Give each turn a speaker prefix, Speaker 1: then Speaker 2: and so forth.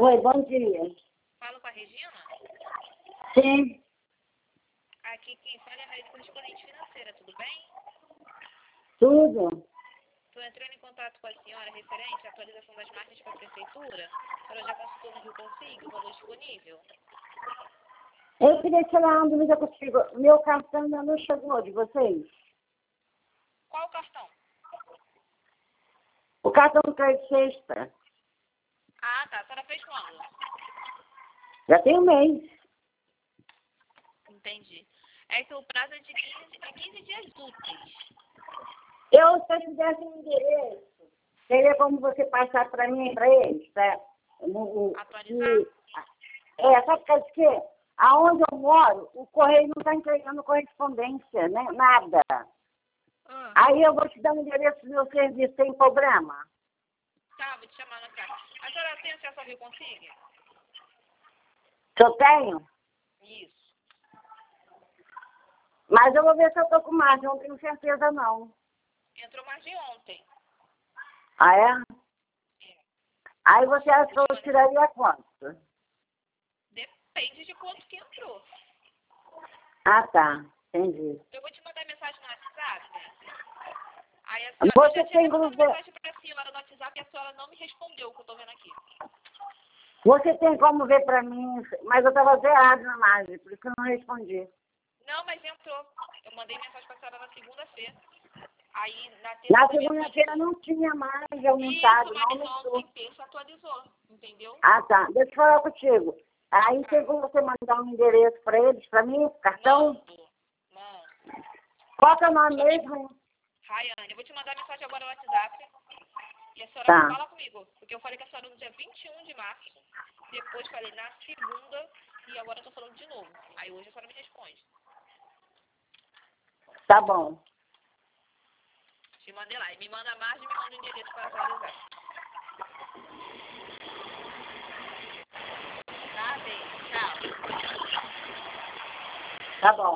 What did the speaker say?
Speaker 1: Oi, bom dia.
Speaker 2: Falo com a Regina?
Speaker 1: Sim,
Speaker 2: Aqui quem fala é a Raíssa, correspondente financeira, tudo bem?
Speaker 1: tudo.
Speaker 2: Estou entrando em contato com a senhora referente à atualização das margens para a prefeitura. A senhora já consultou no Rio Consigo o valor disponível?
Speaker 1: Eu queria tirar uma dúvida contigo. Meu cartão ainda não chegou de vocês.
Speaker 2: Qual o cartão?
Speaker 1: O cartão do crédito sexta.
Speaker 2: Ah, tá. A senhora fez quando?
Speaker 1: Já tem um mês.
Speaker 2: Entendi. É que o prazo é de 15 dias úteis.
Speaker 1: Se eu tivesse um endereço, teria como você passar para mim e para eles, tá?
Speaker 2: Atualizar?
Speaker 1: Sabe por quê? Aonde eu moro, o correio não está entregando correspondência, né? Nada. Aí eu vou te dar o endereço do meu serviço, tem problema?
Speaker 2: Tá, vou te chamar na cara. A senhora tem acesso ao Rio Consigo?
Speaker 1: Se eu tenho?
Speaker 2: Isso.
Speaker 1: Mas eu vou ver se eu estou com margem, não tenho certeza não.
Speaker 2: Entrou mais de ontem.
Speaker 1: Ah, é?
Speaker 2: É.
Speaker 1: Aí você acha que eu tiraria quanto?
Speaker 2: Depende de quanto que entrou.
Speaker 1: Ah, tá. Entendi.
Speaker 2: Eu vou te mandar mensagem no WhatsApp. Aí a senhora
Speaker 1: Você
Speaker 2: já tinha
Speaker 1: tem
Speaker 2: mandado
Speaker 1: como ver,
Speaker 2: mensagem para a senhora no WhatsApp e a senhora não me respondeu o que eu tô vendo aqui.
Speaker 1: você tem como ver para mim, mas eu estava zerado na margem, por isso que eu não respondi.
Speaker 2: Não, mas entrou. Eu mandei mensagem para a senhora na segunda-feira. Aí na terça
Speaker 1: Na
Speaker 2: também
Speaker 1: segunda-feira
Speaker 2: atualizou.
Speaker 1: não tinha margem aumentado,
Speaker 2: Isso,
Speaker 1: não
Speaker 2: mas
Speaker 1: aumentou.
Speaker 2: ontem terça atualizou, entendeu?
Speaker 1: Ah, tá. Deixa eu falar contigo. Aí tem como você mandar um endereço para eles, para mim, cartão?
Speaker 2: Mando.
Speaker 1: Qual que é o nome mesmo?
Speaker 2: Rayane, eu vou te mandar mensagem agora no WhatsApp. E a senhora
Speaker 1: Tá.
Speaker 2: fala comigo. Porque eu falei com a senhora no dia 21 de março. Depois falei na segunda. E agora eu tô falando de novo. Aí hoje a senhora me responde.
Speaker 1: Tá bom.
Speaker 2: Te mandei lá. E me manda a margem e me manda o endereço para atualizar. Tá, bem. Tchau.
Speaker 1: Tá bom.